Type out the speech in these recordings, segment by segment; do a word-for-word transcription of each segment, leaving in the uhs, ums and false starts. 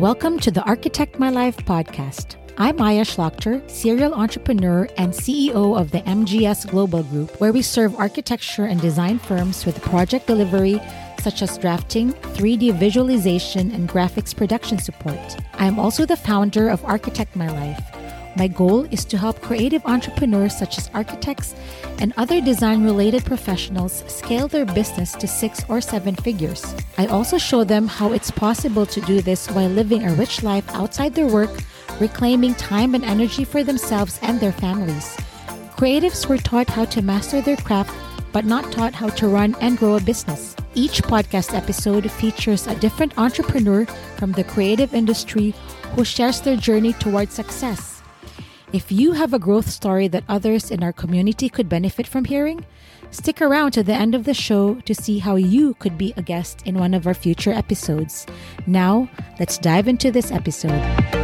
Welcome to the Architect My Life podcast. I'm Maya Schlachter, serial entrepreneur and C E O of the M G S Global Group, where we serve architecture and design firms with project delivery, such as drafting, three D visualization, and graphics production support. I am also the founder of Architect My Life. My goal is to help creative entrepreneurs such as architects and other design-related professionals scale their business to six or seven figures. I also show them how it's possible to do this while living a rich life outside their work, reclaiming time and energy for themselves and their families. Creatives were taught how to master their craft, but not taught how to run and grow a business. Each podcast episode features a different entrepreneur from the creative industry who shares their journey towards success. If you have a growth story that others in our community could benefit from hearing, stick around to the end of the show to see how you could be a guest in one of our future episodes. Now, let's dive into this episode.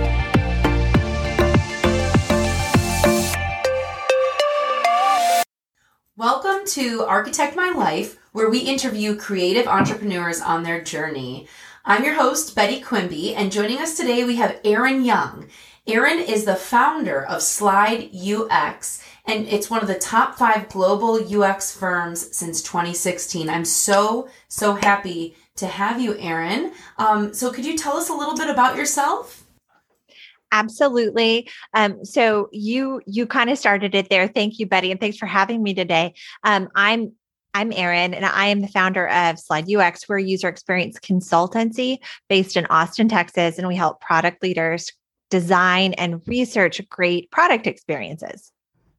Welcome to Architect My Life, where we interview creative entrepreneurs on their journey. I'm your host, Betty Quimby, and joining us today we have Aaron Young. Aaron is the founder of Slide U X, and it's one of the top five global U X firms since twenty sixteen. I'm so, so happy to have you, Aaron. Um, so could you tell us a little bit about yourself? Absolutely. Um, so you you kind of started it there. Thank you, Betty, and thanks for having me today. Um, I'm I'm Aaron, and I am the founder of Slide U X. We're a user experience consultancy based in Austin, Texas, and we help product leaders design and research great product experiences.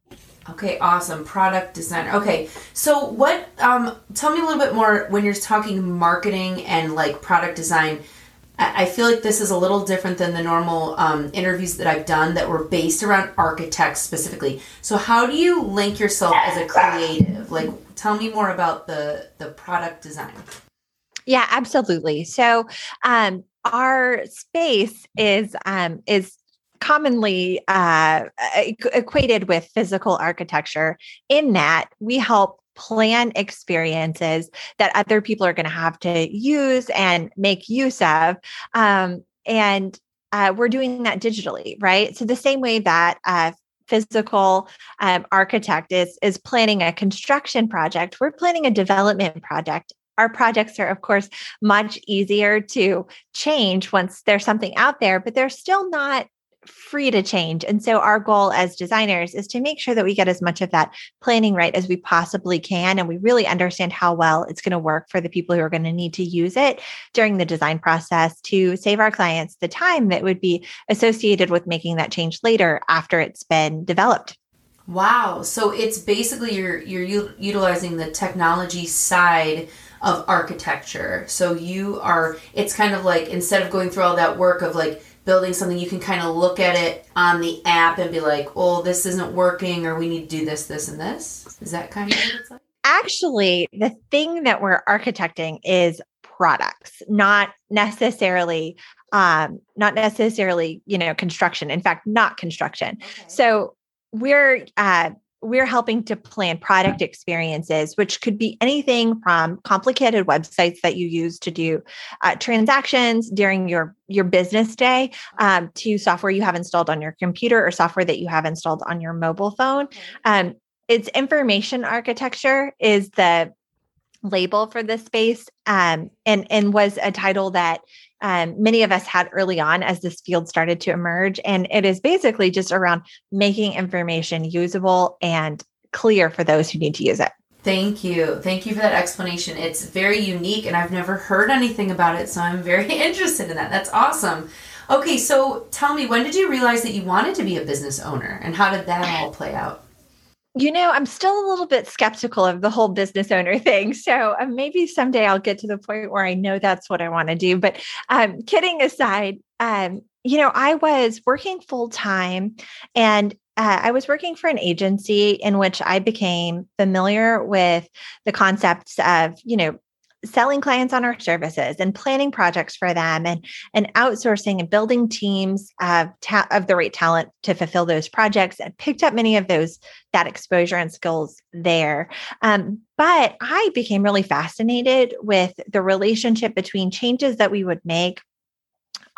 Okay, awesome. Product design. Okay, so what, um, tell me a little bit more when you're talking marketing and like product design. I, I feel like this is a little different than the normal um, interviews that I've done that were based around architects specifically. So how do you link yourself as a creative? Like, tell me more about the, the product design. Yeah, absolutely. So, um, our space is um, is commonly uh, equated with physical architecture in that we help plan experiences that other people are going to have to use and make use of. Um, and uh, we're doing that digitally, right? So the same way that uh, physical um, architect is, is planning a construction project, we're planning a development project. Our projects are, of course, much easier to change once there's something out there, but they're still not free to change. And so our goal as designers is to make sure that we get as much of that planning right as we possibly can. And we really understand how well it's going to work for the people who are going to need to use it during the design process to save our clients the time that would be associated with making that change later after it's been developed. Wow. So it's basically you're, you're u- utilizing the technology side of architecture. So you are, it's kind of like, instead of going through all that work of like building something, you can kind of look at it on the app and be like, oh, this isn't working, or we need to do this, this, and this. Is that kind of what it's like? Actually, the thing that we're architecting is products, not necessarily, um, not necessarily, you know, construction. In fact, not construction. Okay. So we're, uh, We're helping to plan product experiences, which could be anything from complicated websites that you use to do uh, transactions during your, your business day um, to software you have installed on your computer or software that you have installed on your mobile phone. Um, it's information architecture is the label for this space um, and, and was a title that Um, many of us had early on as this field started to emerge. And it is basically just around making information usable and clear for those who need to use it. Thank you. Thank you for that explanation. It's very unique and I've never heard anything about it. So I'm very interested in that. That's awesome. Okay, so tell me, when did you realize that you wanted to be a business owner and how did that all play out? You know, I'm still a little bit skeptical of the whole business owner thing. So uh, maybe someday I'll get to the point where I know that's what I want to do. But um, kidding aside, um, you know, I was working full time and uh, I was working for an agency in which I became familiar with the concepts of, you know, selling clients on our services and planning projects for them and, and outsourcing and building teams of, ta- of the right talent to fulfill those projects, and picked up many of those, that exposure and skills there. Um, but I became really fascinated with the relationship between changes that we would make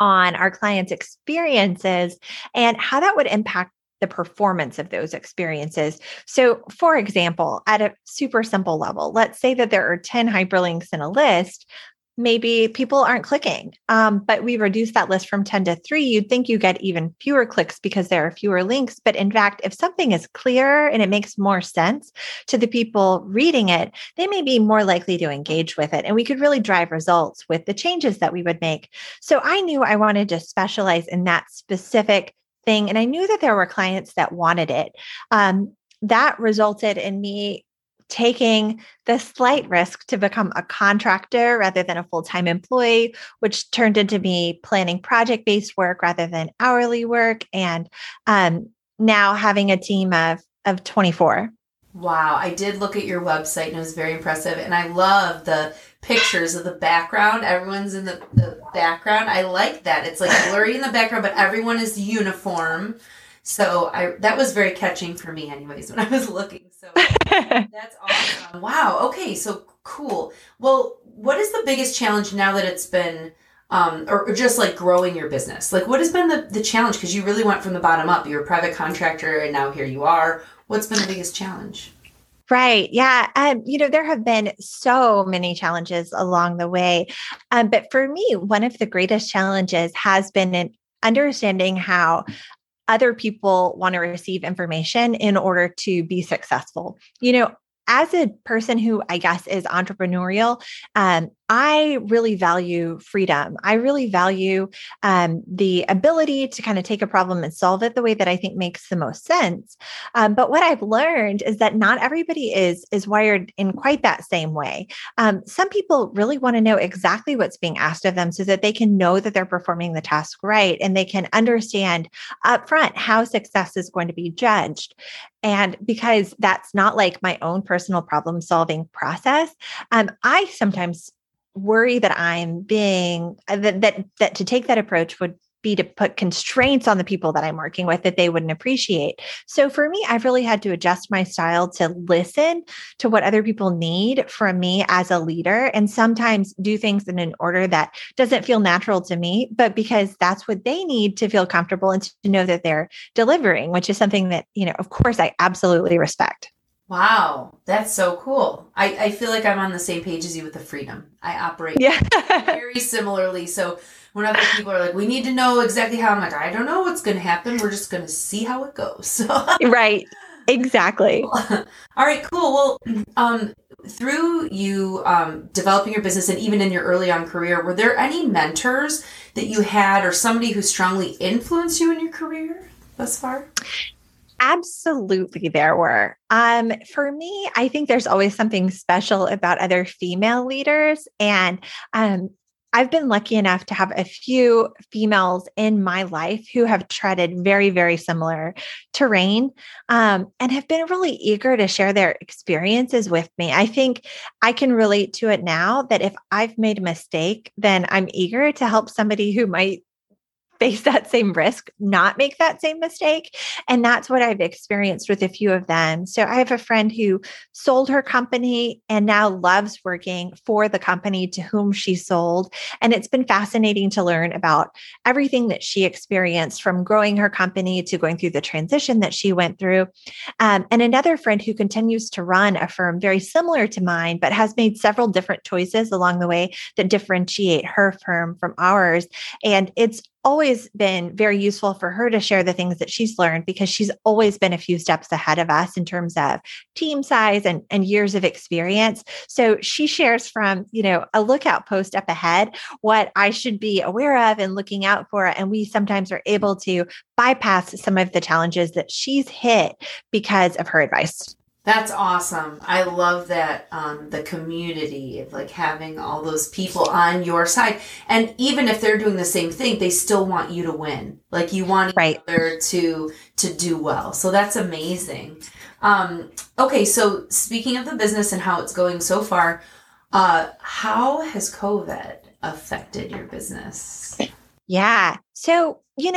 on our clients' experiences and how that would impact the performance of those experiences. So, for example, at a super simple level, let's say that there are ten hyperlinks in a list. Maybe people aren't clicking, um, but we reduce that list from ten to three. You'd think you get even fewer clicks because there are fewer links. But in fact, if something is clearer and it makes more sense to the people reading it, they may be more likely to engage with it. And we could really drive results with the changes that we would make. So I knew I wanted to specialize in that specific thing. And I knew that there were clients that wanted it. Um, that resulted in me taking the slight risk to become a contractor rather than a full-time employee, which turned into me planning project-based work rather than hourly work. And um, now having a team of, of twenty-four. Wow. I did look at your website and it was very impressive. And I love the pictures of the background. Everyone's in the, the background. I like that. It's like blurry in the background, but everyone is uniform. So I that was very catching for me anyways when I was looking. So that's awesome. Wow. Okay. So cool. Well, what is the biggest challenge now that it's been, um, or, or just like growing your business? Like what has been the, the challenge? Because you really went from the bottom up. You're a private contractor and now here you are. What's been the biggest challenge? Right. Yeah. Um, you know, there have been so many challenges along the way. Um, but for me, one of the greatest challenges has been in understanding how other people want to receive information in order to be successful. You know, as a person who I guess is entrepreneurial, um, I really value freedom. I really value um, the ability to kind of take a problem and solve it the way that I think makes the most sense. Um, but what I've learned is that not everybody is is wired in quite that same way. Um, some people really want to know exactly what's being asked of them so that they can know that they're performing the task right and they can understand upfront how success is going to be judged. And because that's not like my own personal problem solving process, um, I sometimes worry that I'm being that, that that to take that approach would be to put constraints on the people that I'm working with that they wouldn't appreciate. So for me, I've really had to adjust my style to listen to what other people need from me as a leader, and sometimes do things in an order that doesn't feel natural to me, but because that's what they need to feel comfortable and to know that they're delivering, which is something that, you know, of course, I absolutely respect. Wow, that's so cool. I, I feel like I'm on the same page as you with the freedom. I operate yeah. very similarly. So when other people are like, we need to know exactly how, I'm like, I don't know what's going to happen. We're just going to see how it goes. So right. Exactly. All right, cool. Well, um, through you um, developing your business and even in your early on career, were there any mentors that you had or somebody who strongly influenced you in your career thus far? Absolutely, there were. Um, for me, I think there's always something special about other female leaders. And um, I've been lucky enough to have a few females in my life who have treaded very, very similar terrain um, and have been really eager to share their experiences with me. I think I can relate to it now that if I've made a mistake, then I'm eager to help somebody who might face that same risk, not make that same mistake. And that's what I've experienced with a few of them. So I have a friend who sold her company and now loves working for the company to whom she sold. And it's been fascinating to learn about everything that she experienced from growing her company to going through the transition that she went through. Um, and another friend who continues to run a firm very similar to mine, but has made several different choices along the way that differentiate her firm from ours. And it's always been very useful for her to share the things that she's learned because she's always been a few steps ahead of us in terms of team size and, and years of experience. So she shares from, you know, a lookout post up ahead, what I should be aware of and looking out for. And we sometimes are able to bypass some of the challenges that she's hit because of her advice. That's awesome. I love that, um, the community of like having all those people on your side. And even if they're doing the same thing, they still want you to win. Like you want each right. other to, to do well. So that's amazing. Um, okay. So speaking of the business and how it's going so far, uh, how has COVID affected your business? Yeah. So, you know,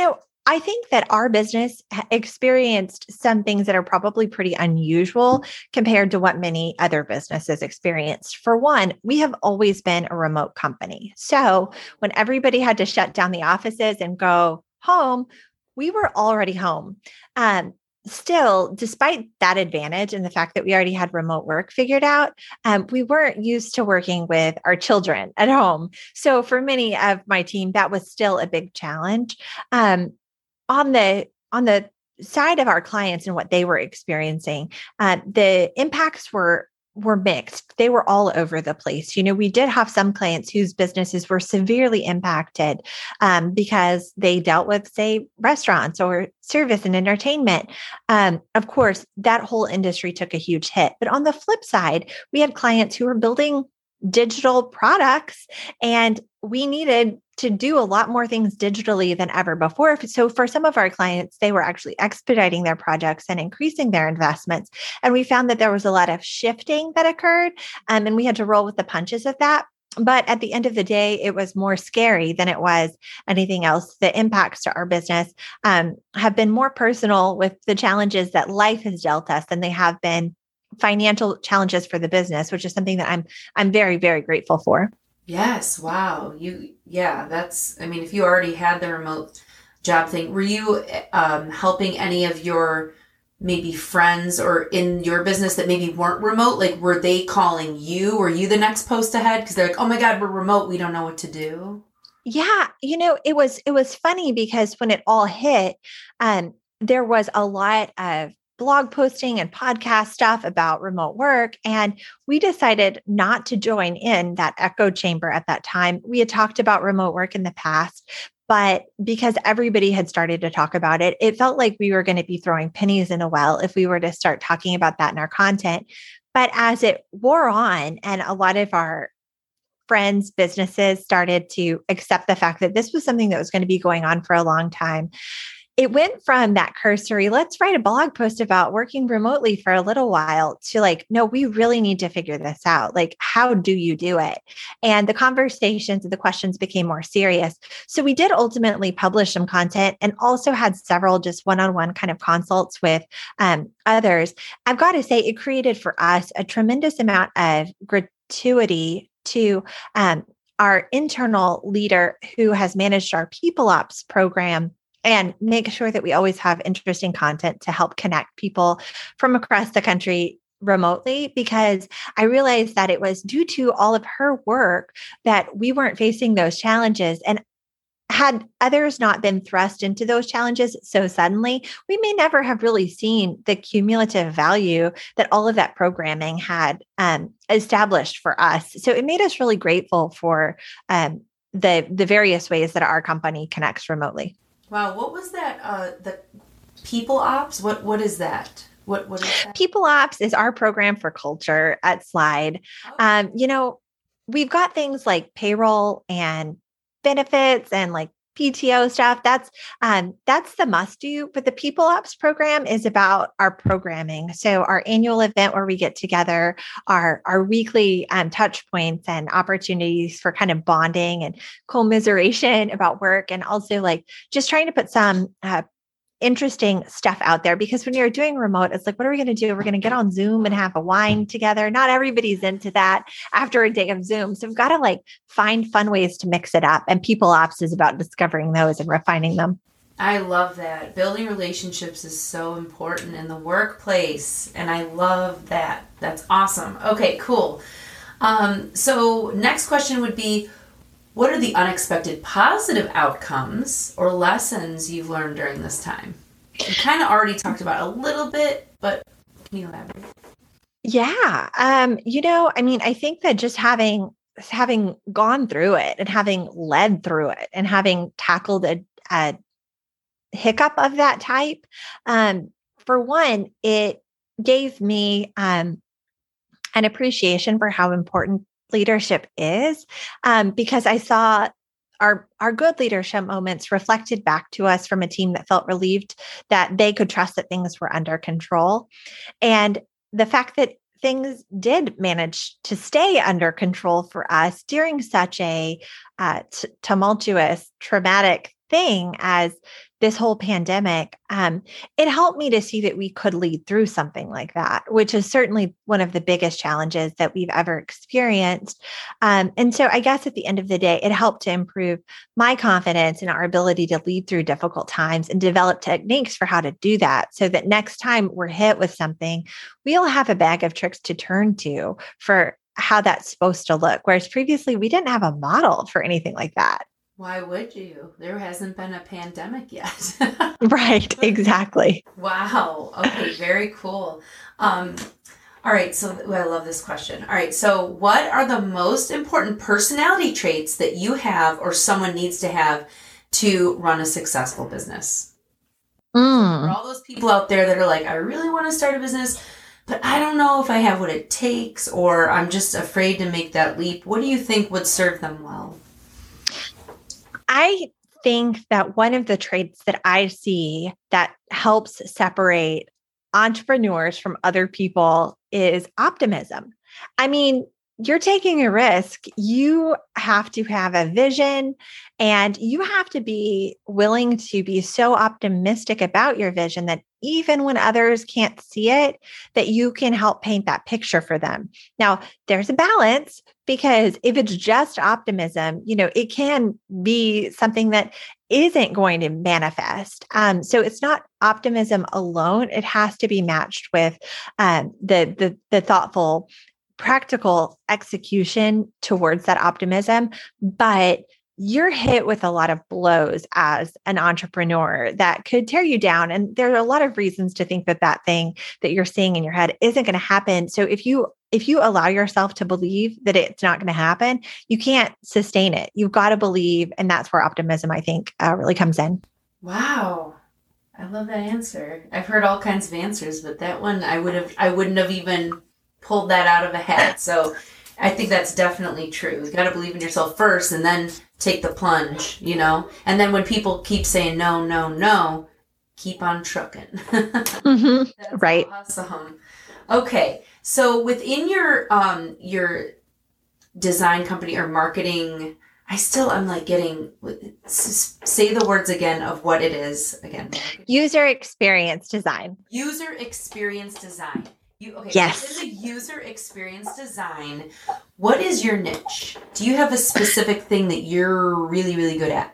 I think that our business experienced some things that are probably pretty unusual compared to what many other businesses experienced. For one, we have always been a remote company. So when everybody had to shut down the offices and go home, we were already home. Um, Still, despite that advantage and the fact that we already had remote work figured out, um, we weren't used to working with our children at home. So for many of my team, that was still a big challenge. Um, on the on the side of our clients and what they were experiencing, uh, the impacts were were mixed. They were all over the place. You know, we did have some clients whose businesses were severely impacted um, because they dealt with, say, restaurants or service and entertainment. Um, of course, that whole industry took a huge hit. But on the flip side, we had clients who were building digital products, and we needed to do a lot more things digitally than ever before. So for some of our clients, they were actually expediting their projects and increasing their investments. And we found that there was a lot of shifting that occurred, um, and we had to roll with the punches of that. But at the end of the day, it was more scary than it was anything else. The impacts to our business um, have been more personal with the challenges that life has dealt us than they have been financial challenges for the business, which is something that I'm I'm very, very grateful for. Yes. Wow. You, yeah, that's, I mean, if you already had the remote job thing, were you um, helping any of your maybe friends or in your business that maybe weren't remote? Like, were they calling you? Were you the next post ahead? Because they're like, oh my God, we're remote. We don't know what to do. Yeah. You know, it was, it was funny because when it all hit, um, there was a lot of blog posting and podcast stuff about remote work. And we decided not to join in that echo chamber at that time. We had talked about remote work in the past, but because everybody had started to talk about it, it felt like we were going to be throwing pennies in a well if we were to start talking about that in our content. But as it wore on and a lot of our friends, businesses started to accept the fact that this was something that was going to be going on for a long time, it went from that cursory, let's write a blog post about working remotely for a little while, to like, no, we really need to figure this out. Like, how do you do it? And the conversations and the questions became more serious. So we did ultimately publish some content and also had several just one-on-one kind of consults with um, others. I've got to say, it created for us a tremendous amount of gratuity to um, our internal leader who has managed our People Ops program, and make sure that we always have interesting content to help connect people from across the country remotely, because I realized that it was due to all of her work that we weren't facing those challenges. And had others not been thrust into those challenges so suddenly, we may never have really seen the cumulative value that all of that programming had um, established for us. So it made us really grateful for um, the, the various ways that our company connects remotely. Wow, what was that? Uh, the People Ops? What what is that? What what is that? People Ops is our program for culture at Slide. Oh. Um, you know, we've got things like payroll and benefits and like P T O stuff. That's um, that's the must do. But the People Ops program is about our programming. So our annual event where we get together, our our weekly um, touch points and opportunities for kind of bonding and commiseration about work, and also like just trying to put some uh, interesting stuff out there, because when you're doing remote, it's like, what are we going to do? We're going to get on Zoom and have a wine together. Not everybody's into that after a day of Zoom. So we've got to like find fun ways to mix it up. And People Ops is about discovering those and refining them. I love that. Building relationships is so important in the workplace. And I love that. That's awesome. Okay, cool. Um, so next question would be, what are the unexpected positive outcomes or lessons you've learned during this time? We kind of already talked about a little bit, but can you elaborate? Yeah. Um, you know, I mean, I think that just having having gone through it and having led through it and having tackled a, a hiccup of that type, um, for one, it gave me um, an appreciation for how important leadership is, um, because I saw our our good leadership moments reflected back to us from a team that felt relieved that they could trust that things were under control. And the fact that things did manage to stay under control for us during such a uh, t- tumultuous, traumatic thing as this whole pandemic, um, it helped me to see that we could lead through something like that, which is certainly one of the biggest challenges that we've ever experienced. Um, and so I guess at the end of the day, it helped to improve my confidence in our ability to lead through difficult times and develop techniques for how to do that so that next time we're hit with something, we'll have a bag of tricks to turn to for how that's supposed to look. Whereas previously we didn't have a model for anything like that. Why would you? There hasn't been a pandemic yet. Right, exactly. Wow. Okay, very cool. Um, all right, so oh, I love this question. All right, so what are the most important personality traits that you have or someone needs to have to run a successful business? Mm. For all those people out there that are like, I really want to start a business, but I don't know if I have what it takes, or I'm just afraid to make that leap. What do you think would serve them well? I think that one of the traits that I see that helps separate entrepreneurs from other people is optimism. I mean, you're taking a risk. You have to have a vision and you have to be willing to be so optimistic about your vision that even when others can't see it, that you can help paint that picture for them. Now, there's a balance because if it's just optimism, you know, it can be something that isn't going to manifest. Um, so it's not optimism alone. It has to be matched with um, the, the, the thoughtful, practical execution towards that optimism. But you're hit with a lot of blows as an entrepreneur that could tear you down. And there are a lot of reasons to think that that thing that you're seeing in your head isn't going to happen. So if you if you allow yourself to believe that it's not going to happen, you can't sustain it. You've got to believe. And that's where optimism, I think, uh, really comes in. Wow. I love that answer. I've heard all kinds of answers, but that one I would have I wouldn't have even pulled that out of a hat. So I think that's definitely true. You got to believe in yourself first and then take the plunge, you know? And then when people keep saying no, no, no, keep on trucking. Mm-hmm. That's right. Awesome. Okay. So within your um your design company or marketing, I still am like getting, say the words again of what it is again. User experience design. User experience design. You, okay, yes. Within the user experience design, what is your niche? Do you have a specific thing that you're really, really good at?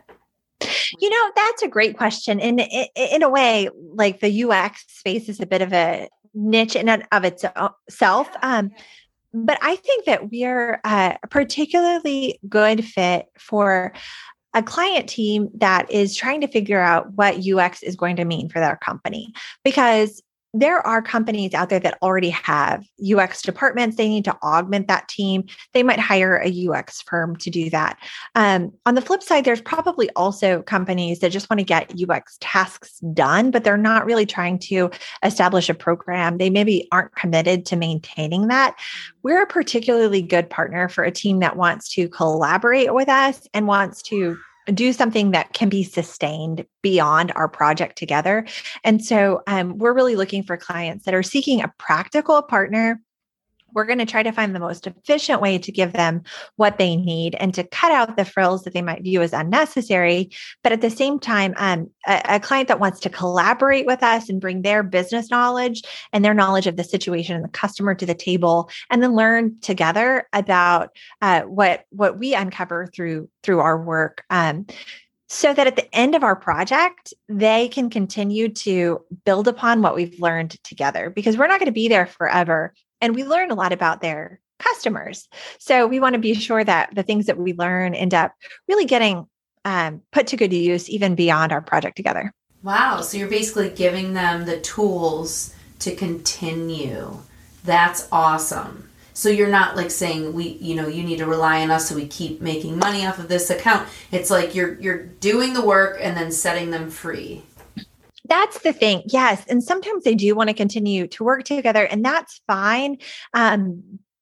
You know, that's a great question. And in, in a way, like the U X space is a bit of a niche in and of itself. Um, but I think that we're a particularly good fit for a client team that is trying to figure out what U X is going to mean for their company, because there are companies out there that already have U X departments. They need to augment that team. They might hire a U X firm to do that. Um, on the flip side, there's probably also companies that just want to get U X tasks done, but they're not really trying to establish a program. They maybe aren't committed to maintaining that. We're a particularly good partner for a team that wants to collaborate with us and wants to do something that can be sustained beyond our project together. And so um, we're really looking for clients that are seeking a practical partner. We're going to try to find the most efficient way to give them what they need and to cut out the frills that they might view as unnecessary. But at the same time, um, a, a client that wants to collaborate with us and bring their business knowledge and their knowledge of the situation and the customer to the table, and then learn together about uh, what what we uncover through through our work. Um, So that at the end of our project, they can continue to build upon what we've learned together, because we're not going to be there forever. And we learn a lot about their customers. So we want to be sure that the things that we learn end up really getting um, put to good use even beyond our project together. Wow. So you're basically giving them the tools to continue. That's awesome. So you're not like saying we, you know, you need to rely on us so we keep making money off of this account. It's like you're you're doing the work and then setting them free. That's the thing. Yes. And sometimes they do want to continue to work together, and that's fine. Um,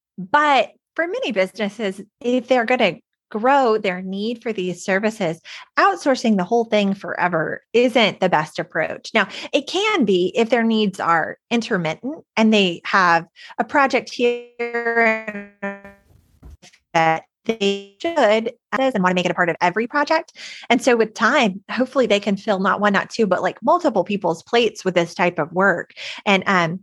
but for many businesses, if they're going to grow their need for these services, outsourcing the whole thing forever isn't the best approach. Now, it can be if their needs are intermittent and they have a project here that they should and want to make it a part of every project. And so with time, hopefully they can fill not one, not two, but like multiple people's plates with this type of work. And um,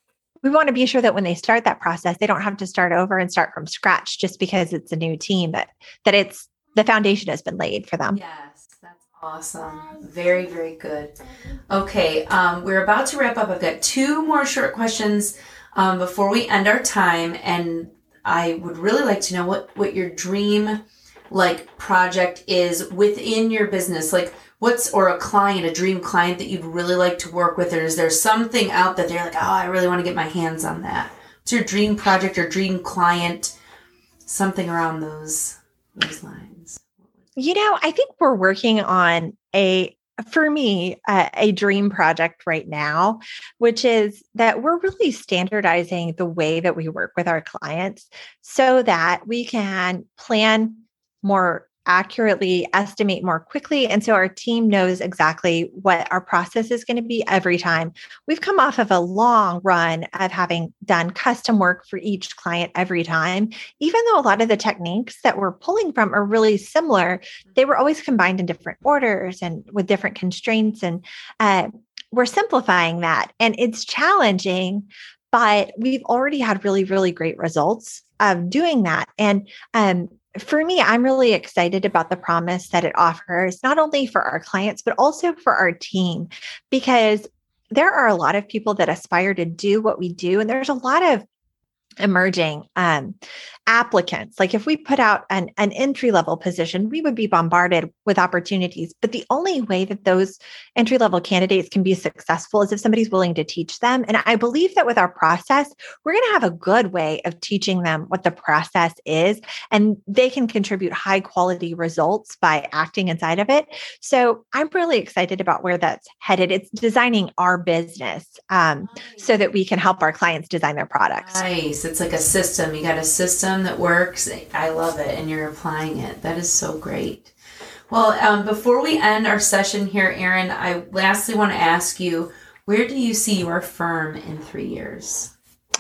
we want to be sure that when they start that process, they don't have to start over and start from scratch just because it's a new team, but that it's the foundation has been laid for them. Yes, that's awesome. Very, very good. Okay, um, we're about to wrap up. I've got two more short questions um, before we end our time. And I would really like to know what, what your dream like project is within your business. Like what's, or a client, a dream client that you'd really like to work with, or is there something out that they're like, oh, I really want to get my hands on that? What's your dream project or dream client? Something around those, those lines. You know, I think we're working on a, for me, uh, a dream project right now, which is that we're really standardizing the way that we work with our clients so that we can plan more accurately, estimate more quickly. And so our team knows exactly what our process is going to be every time. We've come off of a long run of having done custom work for each client every time. Even though a lot of the techniques that we're pulling from are really similar, they were always combined in different orders and with different constraints. And uh, we're simplifying that. And it's challenging, but we've already had really, really great results of doing that. And um, for me, I'm really excited about the promise that it offers, not only for our clients, but also for our team, because there are a lot of people that aspire to do what we do. And there's a lot of emerging um, applicants. Like if we put out an, an entry-level position, we would be bombarded with opportunities. But the only way that those entry-level candidates can be successful is if somebody's willing to teach them. And I believe that with our process, we're going to have a good way of teaching them what the process is, and they can contribute high quality results by acting inside of it. So I'm really excited about where that's headed. It's designing our business um, so that we can help our clients design their products. Nice. It's like a system. You got a system that works. I love it. And you're applying it. That is so great. Well, um, before we end our session here, Erin, I lastly want to ask you, where do you see your firm in three years?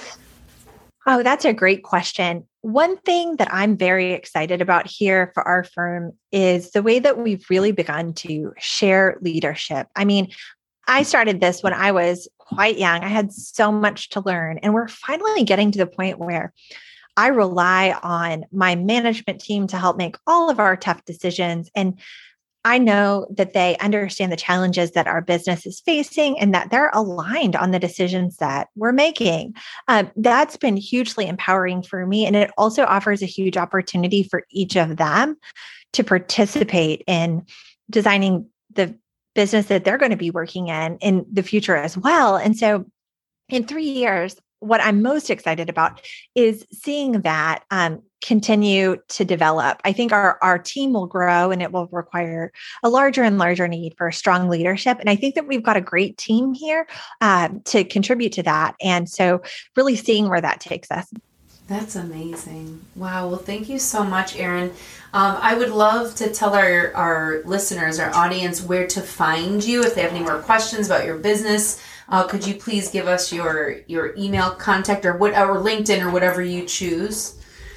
Oh, that's a great question. One thing that I'm very excited about here for our firm is the way that we've really begun to share leadership. I mean, I started this when I was quite young. I had so much to learn, and we're finally getting to the point where I rely on my management team to help make all of our tough decisions. And I know that they understand the challenges that our business is facing and that they're aligned on the decisions that we're making. Um, that's been hugely empowering for me. And it also offers a huge opportunity for each of them to participate in designing the business that they're going to be working in in the future as well. And so in three years, what I'm most excited about is seeing that um, continue to develop. I think our, our team will grow, and it will require a larger and larger need for strong leadership. And I think that we've got a great team here uh, to contribute to that. And so really seeing where that takes us. That's amazing. Wow. Well, thank you so much, Erin. Um, I would love to tell our, our listeners, our audience, where to find you. If they have any more questions about your business, uh, could you please give us your, your email contact or what, or LinkedIn or whatever you choose?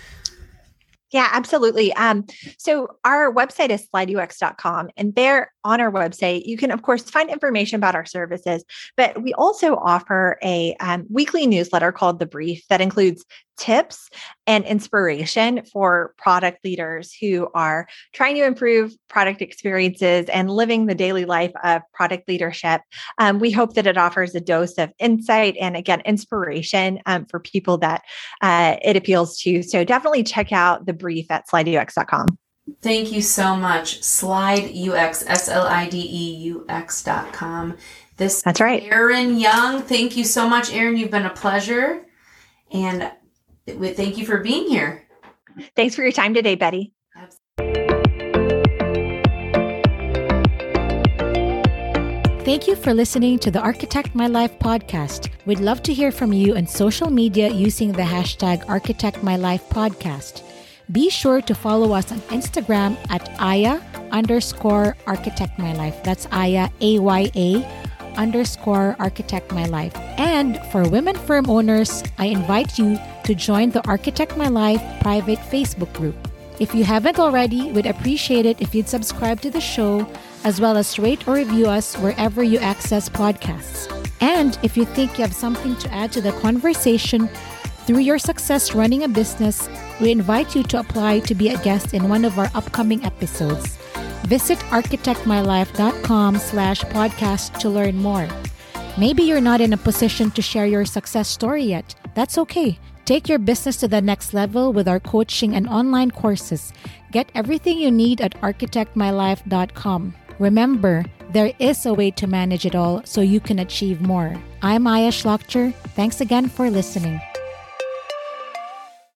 Yeah, absolutely. Um, so our website is slide U X dot com, and there on our website, you can, of course, find information about our services, but we also offer a um, weekly newsletter called The Brief that includes tips and inspiration for product leaders who are trying to improve product experiences and living the daily life of product leadership. Um, we hope that it offers a dose of insight and, again, inspiration um, for people that uh, it appeals to. So definitely check out The Brief at slide U X dot com. Thank you so much. Slide U X, S L I D E U X dot com. This That's right. Erin Young. Thank you so much, Erin. You've been a pleasure. And we thank you for being here. Thanks for your time today, Betty. Thank you for listening to the Architect My Life podcast. We'd love to hear from you on social media using the hashtag Architect My Life podcast. Be sure to follow us on Instagram at Aya underscore Architect My Life. That's Aya, A Y A underscore Architect My Life. And for women firm owners, I invite you to join the Architect My Life private Facebook group. If you haven't already, we'd appreciate it if you'd subscribe to the show, as well as rate or review us wherever you access podcasts. And if you think you have something to add to the conversation through your success running a business, we invite you to apply to be a guest in one of our upcoming episodes. Visit architect my life dot com slash podcast to learn more. Maybe you're not in a position to share your success story yet. That's okay. Take your business to the next level with our coaching and online courses. Get everything you need at architect my life dot com. Remember, there is a way to manage it all so you can achieve more. I'm Maya Schlachter. Thanks again for listening.